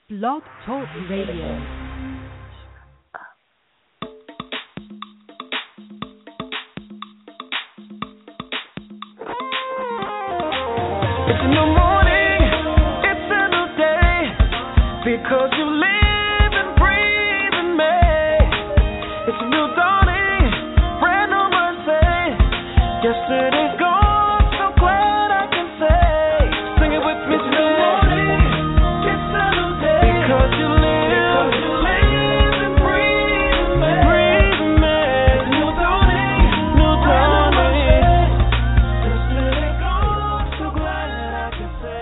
Blog Talk Radio. Because you live and breathe in me. It's a new dawning, brand new Monday. Yesterday's gone, so glad I can say. Sing it with me today. It's a new day. Because you live and breathe in me. It's a new dawning, Yesterday's gone, so glad I can say.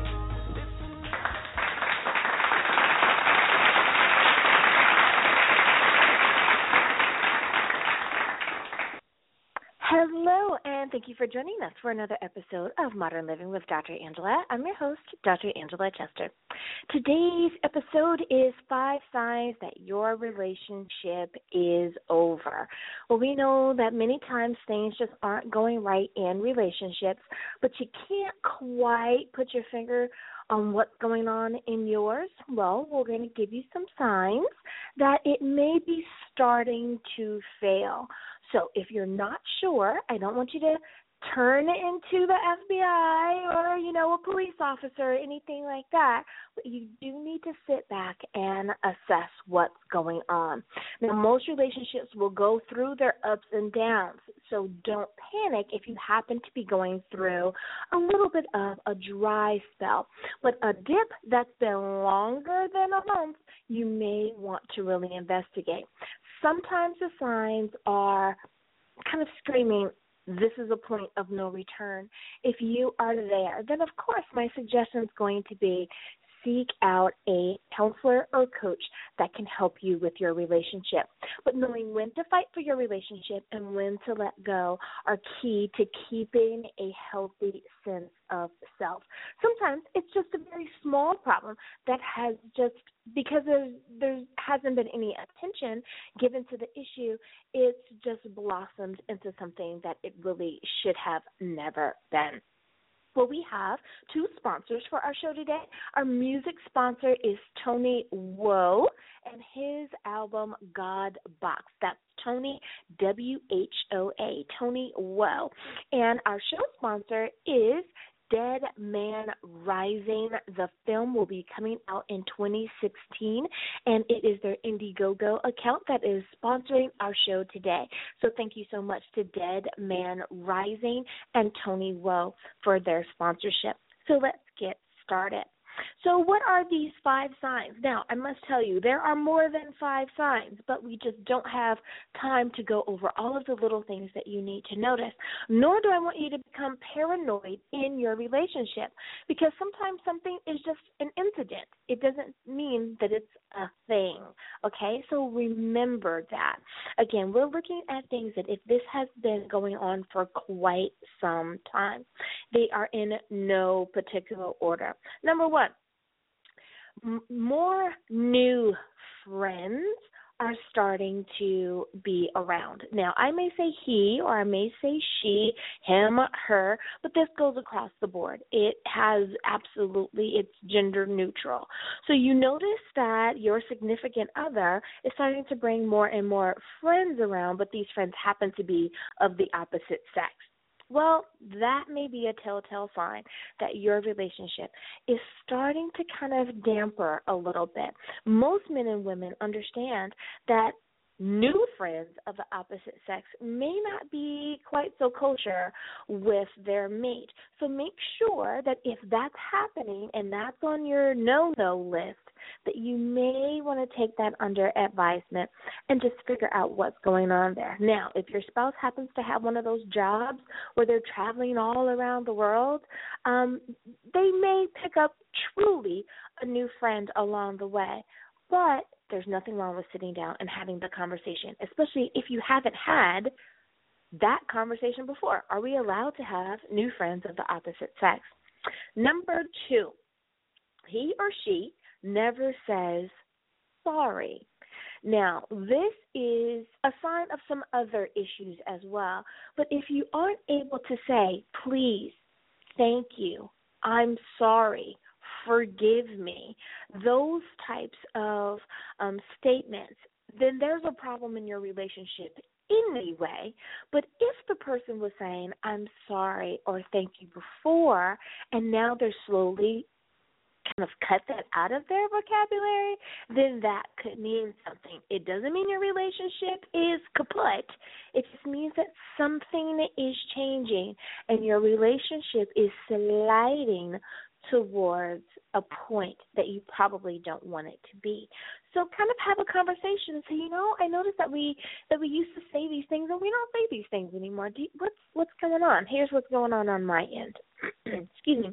Hello, and thank you for joining us for another episode of Modern Living with Dr. Angela. I'm your host, Dr. Angela Chester. Today's episode is 5 signs that your relationship is over. Well, we know that many times things just aren't going right in relationships, but you can't quite put your finger on what's going on in yours. Well, we're going to give you some signs that it may be starting to fail. So if you're not sure, I don't want you to turn into the FBI or, a police officer or anything like that, but you do need to sit back and assess what's going on. Now, most relationships will go through their ups and downs, so don't panic if you happen to be going through a little bit of a dry spell. But a dip that's been longer than a month, you may want to really investigate. Sometimes the signs are kind of screaming, this is a point of no return. If you are there, then of course my suggestion is going to be seek out a counselor or coach that can help you with your relationship. But knowing when to fight for your relationship and when to let go are key to keeping a healthy sense of self. Sometimes it's just a very small problem that has just, because there hasn't been any attention given to the issue, it's just blossomed into something that it really should have never been. Well, we have 2 sponsors for our show today. Our music sponsor is Tony Woe and his album God Box. That's Tony, W-H-O-A, Tony Woe. And our show sponsor is Dead Man Rising. The film will be coming out in 2016, and it is their Indiegogo account that is sponsoring our show today. So thank you so much to Dead Man Rising and Tony Woe for their sponsorship. So let's get started. So what are these 5 signs? Now, I must tell you, there are more than 5 signs, but we just don't have time to go over all of the little things that you need to notice, nor do I want you to become paranoid in your relationship, because sometimes something is just an incident. It doesn't mean that it's a thing, okay? So remember that. Again, we're looking at things that if this has been going on for quite some time, they are in no particular order. Number 1, more new friends are starting to be around. Now, I may say he or I may say she, him, her, but this goes across the board. It has absolutely, it's gender neutral. So you notice that your significant other is starting to bring more and more friends around, but these friends happen to be of the opposite sex. Well, that may be a telltale sign that your relationship is starting to kind of damper a little bit. Most men and women understand that new friends of the opposite sex may not be quite so kosher with their mate. So make sure that if that's happening and that's on your no-no list, that you may want to take that under advisement and just figure out what's going on there. Now, if your spouse happens to have one of those jobs where they're traveling all around the world, they may pick up truly a new friend along the way. But there's nothing wrong with sitting down and having the conversation, especially if you haven't had that conversation before. Are we allowed to have new friends of the opposite sex? Number 2, he or she never says sorry. Now, this is a sign of some other issues as well. But if you aren't able to say, please, thank you, I'm sorry, forgive me, those types of statements, then there's a problem in your relationship anyway. But if the person was saying, I'm sorry or thank you before, and now they're slowly kind of cut that out of their vocabulary, then that could mean something. It doesn't mean your relationship is kaput. It just means that something is changing and your relationship is sliding towards a point that you probably don't want it to be. So kind of have a conversation and say, I noticed that we used to say these things and we don't say these things anymore. What's going on? Here's what's going on my end. Excuse me.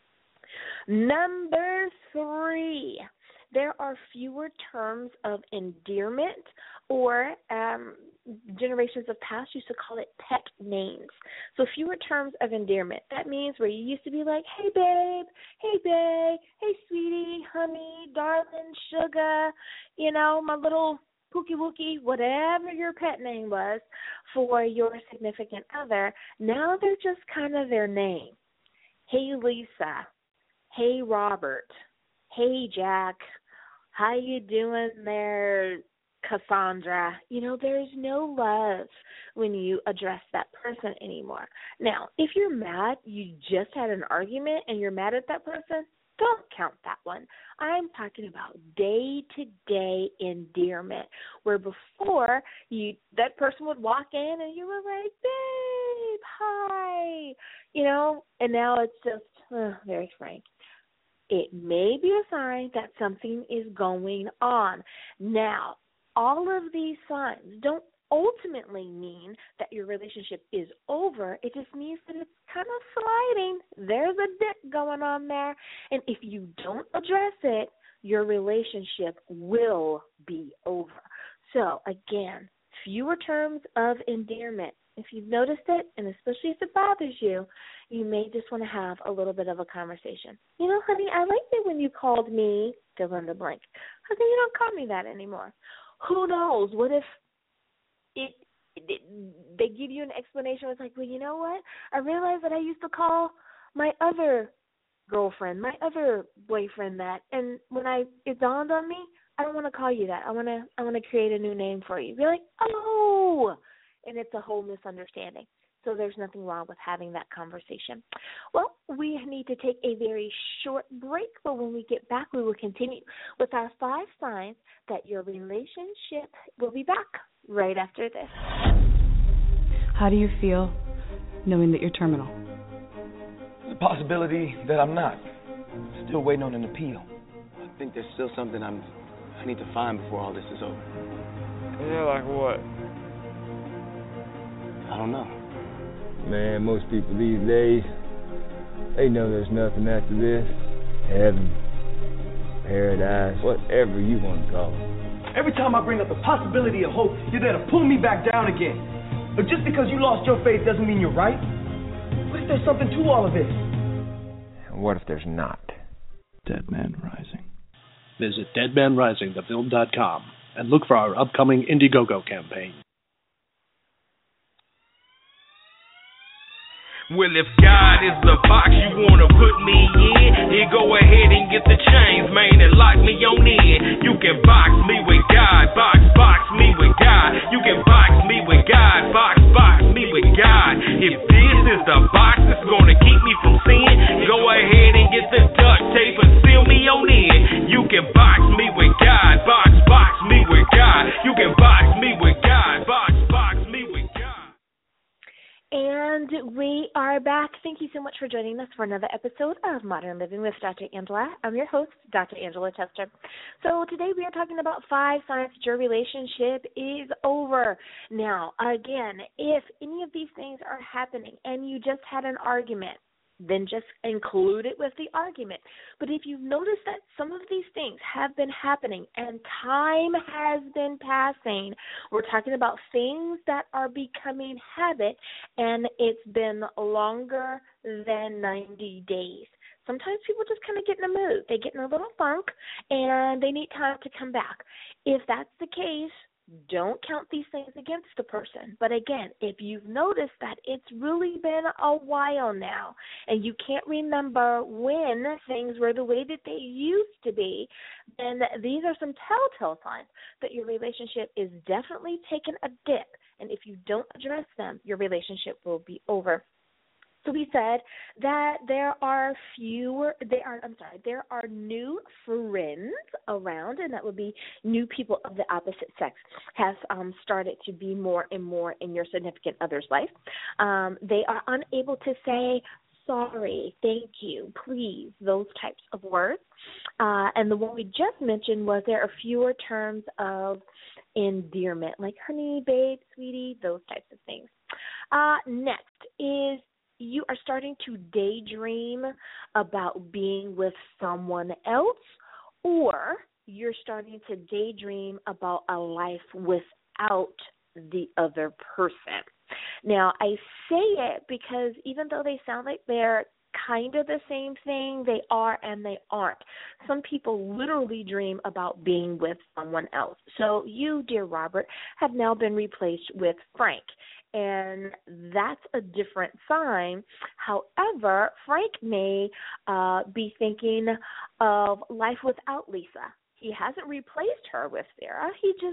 Number 3, there are fewer terms of endearment, or generations of past used to call it pet names. So fewer terms of endearment. That means where you used to be like, hey, babe, hey, sweetie, honey, darling, sugar, my little pookie wookie, whatever your pet name was for your significant other. Now they're just kind of their name. Hey, Lisa. Hey, Robert. Hey, Jack. How you doing there, Cassandra? There's no love when you address that person anymore. Now, if you're mad, you just had an argument and you're mad at that person, don't count that one. I'm talking about day-to-day endearment, where before that person would walk in and you were like, babe, hi, and now it's just very frank. It may be a sign that something is going on. Now, all of these signs don't ultimately mean that your relationship is over. It just means that it's kind of sliding. There's a dip going on there. And if you don't address it, your relationship will be over. So, again, fewer terms of endearment. If you've noticed it, and especially if it bothers you, you may just want to have a little bit of a conversation. Honey, I liked it when you called me fill in the blank. How come you don't call me that anymore? Who knows? What if they give you an explanation? It's like, well, you know what? I realized that I used to call my other girlfriend, my other boyfriend that, and when it dawned on me, I don't want to call you that. I want to create a new name for you. Be like, oh, and it's a whole misunderstanding. So there's nothing wrong with having that conversation. Well, we need to take a very short break, but when we get back, we will continue with our 5 signs that your relationship will be back right after this. How do you feel knowing that you're terminal? There's a possibility that I'm not. Still waiting on an appeal. I think there's still something I need to find before all this is over. Yeah, like what? I don't know. Man, most people these days, they know there's nothing after this. Heaven, paradise, whatever you want to call it. Every time I bring up the possibility of hope, you're there to pull me back down again. But just because you lost your faith doesn't mean you're right. What if there's something to all of this? And what if there's not? Dead Man Rising. Visit deadmanrisingthefilm.com and look for our upcoming Indiegogo campaign. Well, if God is the box you wanna put me in, then go ahead and get the chains, man, and lock me on in. You can box me with God, box me with God. You can box me with God, box me with God. If this is the box that's gonna keep me from sin, go ahead and get the duct tape and seal me on in. You can box me with God, box me with God. You can box me with God, box me with God. And we are back. Thank you so much for joining us for another episode of Modern Living with Dr. Angela. I'm your host, Dr. Angela Chester. So today we are talking about 5 signs that your relationship is over. Now, again, if any of these things are happening and you just had an argument, then just include it with the argument. But if you've noticed that some of these things have been happening and time has been passing, we're talking about things that are becoming habit, and it's been longer than 90 days. Sometimes people just kind of get in a mood. They get in a little funk, and they need time to come back. If that's the case, don't count these things against the person. But again, if you've noticed that it's really been a while now and you can't remember when things were the way that they used to be, then these are some telltale signs that your relationship is definitely taking a dip. And if you don't address them, your relationship will be over. So we said that there are new friends around, and that would be new people of the opposite sex have started to be more and more in your significant other's life. They are unable to say sorry, thank you, please, those types of words. And the one we just mentioned was there are fewer terms of endearment, like honey, babe, sweetie, those types of things. Next is you are starting to daydream about being with someone else, or you're starting to daydream about a life without the other person. Now, I say it because even though they sound like they're kind of the same thing, they are and they aren't. Some people literally dream about being with someone else. So you, dear Robert, have now been replaced with Frank. And that's a different sign. However, Frank may be thinking of life without Lisa. He hasn't replaced her with Sarah. He just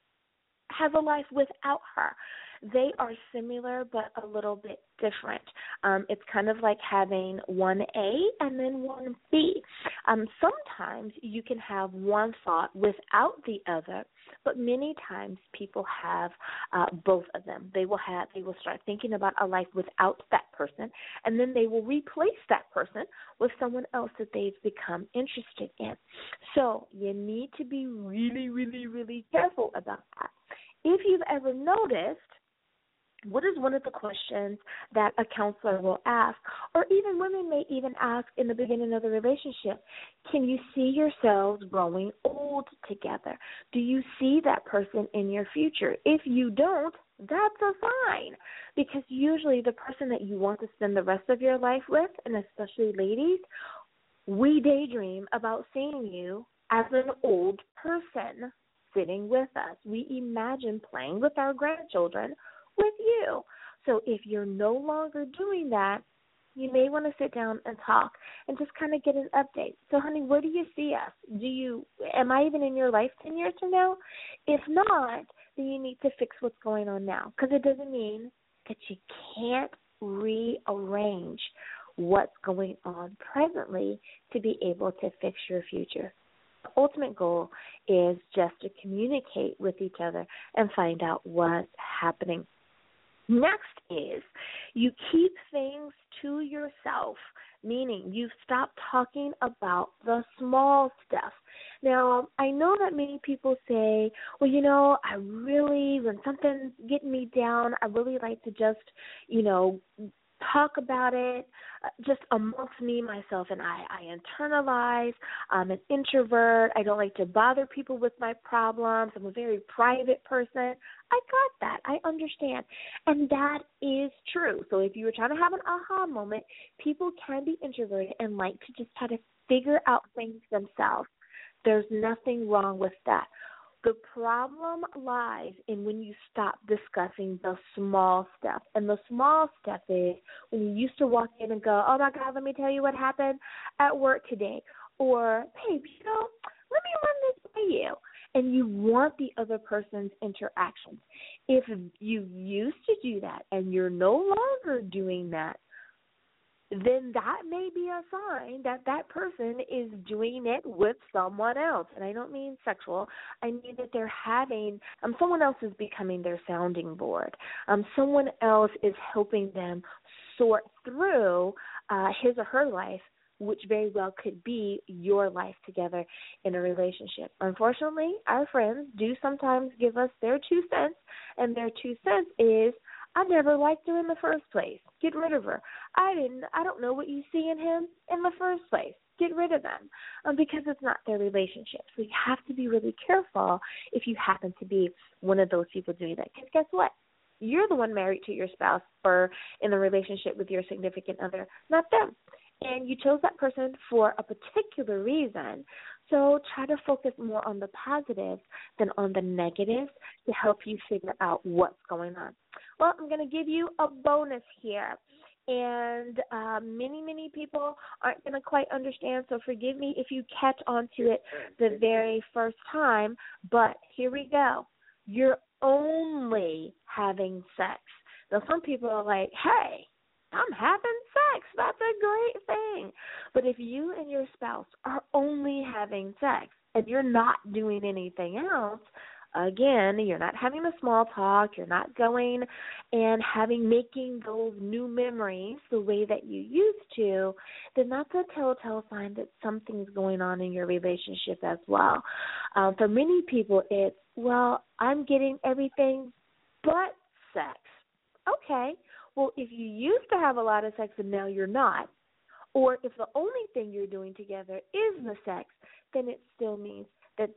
has a life without her. They are similar but a little bit different. It's kind of like having one A and then one B. Sometimes you can have one thought without the other, but many times people have both of them. They will start thinking about a life without that person, and then they will replace that person with someone else that they've become interested in. So you need to be really, really, really careful about that. If you've ever noticed, what is one of the questions that a counselor will ask, or even women may even ask in the beginning of the relationship? Can you see yourselves growing old together? Do you see that person in your future? If you don't, that's a sign, because usually the person that you want to spend the rest of your life with, and especially ladies, we daydream about seeing you as an old person sitting with us. We imagine playing with our grandchildren with you. So if you're no longer doing that, you may want to sit down and talk and just kind of get an update. So, honey, where do you see us? Am I even in your life 10 years from now? If not, then you need to fix what's going on now, because it doesn't mean that you can't rearrange what's going on presently to be able to fix your future. The ultimate goal is just to communicate with each other and find out what's happening. Next is you keep things to yourself, meaning you stop talking about the small stuff. Now, I know that many people say, well, when something's getting me down, I really like to just, talk about it just amongst me, myself, and I internalize. I'm an introvert. I don't like to bother people with my problems. I'm a very private person. I got that. I understand. And that is true. So if you were trying to have an aha moment, people can be introverted and like to just try to figure out things themselves. There's nothing wrong with that. The problem lies in when you stop discussing the small stuff. And the small stuff is when you used to walk in and go, oh, my God, let me tell you what happened at work today. Or, babe, let me run this by you. And you want the other person's interactions. If you used to do that and you're no longer doing that, then that may be a sign that that person is doing it with someone else. And I don't mean sexual. I mean that they're having, someone else is becoming their sounding board. Someone else is helping them sort through his or her life, which very well could be your life together in a relationship. Unfortunately, our friends do sometimes give us their 2 cents, and their 2 cents is, I never liked her in the first place. Get rid of her. I don't know what you see in him in the first place. Get rid of them because it's not their relationship. So you have to be really careful if you happen to be one of those people doing that. Because guess what? You're the one married to your spouse or in a relationship with your significant other, not them. And you chose that person for a particular reason. So try to focus more on the positives than on the negatives to help you figure out what's going on. Well, I'm going to give you a bonus here. And many people aren't going to quite understand, so forgive me if you catch on to it the very first time. But here we go. You're only having sex. Now, some people are like, hey, I'm having sex. That's a great thing. But if you and your spouse are only having sex and you're not doing anything else, again, you're not having the small talk, you're not going and making those new memories the way that you used to, then that's a telltale sign that something's going on in your relationship as well. For many people, it's, well, I'm getting everything but sex. Okay, well, if you used to have a lot of sex and now you're not, or if the only thing you're doing together is the sex, then it still means that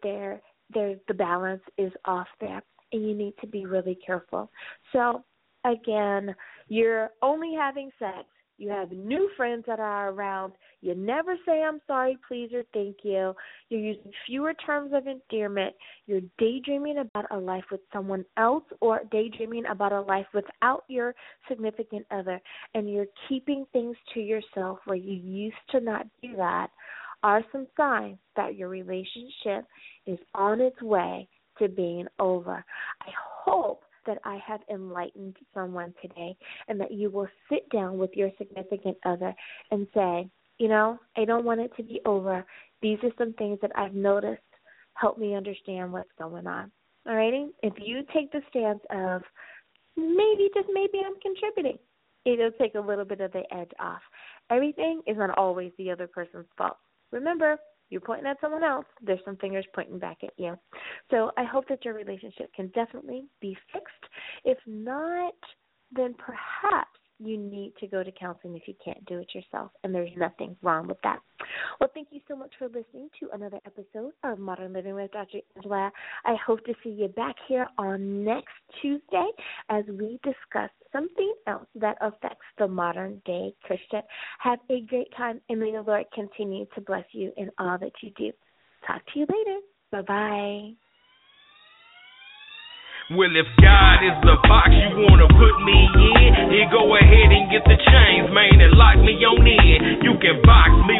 the balance is off there, and you need to be really careful. So, again, you're only having sex. You have new friends that are around. You never say I'm sorry, please, or thank you. You're using fewer terms of endearment. You're daydreaming about a life with someone else or daydreaming about a life without your significant other, and you're keeping things to yourself where you used to not do that, are some signs that your relationship is on its way to being over. I hope that I have enlightened someone today and that you will sit down with your significant other and say, I don't want it to be over. These are some things that I've noticed. Help me understand what's going on. All righty? If you take the stance of maybe I'm contributing, it'll take a little bit of the edge off. Everything is not always the other person's fault. Remember, you're pointing at someone else, there's some fingers pointing back at you. So I hope that your relationship can definitely be fixed. If not, then perhaps you need to go to counseling if you can't do it yourself, and there's nothing wrong with that. Well, thank you so much for listening to another episode of Modern Living with Dr. Angela. I hope to see you back here on next Tuesday as we discuss something else that affects the modern-day Christian. Have a great time, and may the Lord continue to bless you in all that you do. Talk to you later. Bye-bye. Well, if God is the box you wanna put me in, you go ahead and get the chains, man, and lock me on in. You can box me